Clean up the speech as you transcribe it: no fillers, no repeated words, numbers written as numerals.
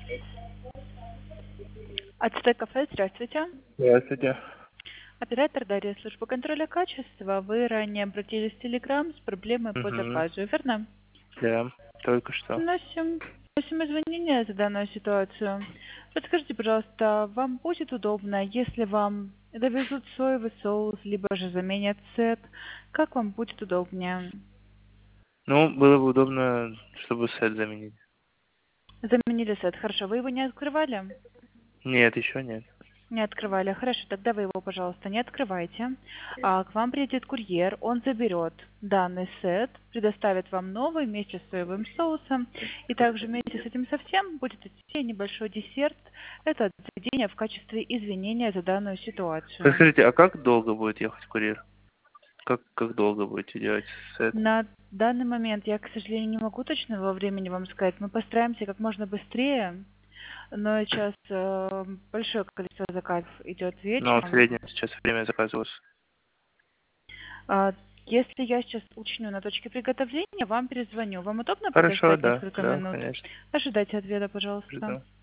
Ацтек кафе, здравствуйте. Здравствуйте. Оператор Дарья, служба контроля качества. Вы ранее обратились в Телеграм с проблемой по Угу. заказу, верно? Да, только что. Носим извинения за данную ситуацию. Подскажите, пожалуйста, вам будет удобно, если вам довезут соевый соус, либо же заменят сет? Как вам будет удобнее? Ну, было бы удобно, чтобы сет заменить. Заменили сет, хорошо. Вы его не открывали? Нет, еще нет. Не открывали. Хорошо, тогда вы его, пожалуйста, не открывайте. К вам приедет курьер, он заберет данный сет, предоставит вам новый вместе с соевым соусом. И также вместе с этим совсем будет идти небольшой десерт. Это от заведения в качестве извинения за данную ситуацию. Подскажите, а как долго будет ехать курьер? Как долго будете делать сет? На данный момент я, к сожалению, не могу точного времени вам сказать. Мы постараемся как можно быстрее, но сейчас большое количество заказов идет Ну, а в вечером. среднем сейчас время заказа у вас. А, Если я сейчас уточню на точке приготовления, вам перезвоню. Вам удобно Хорошо, подождать да, несколько да, минут? конечно. Ожидайте ответа, пожалуйста. Жду.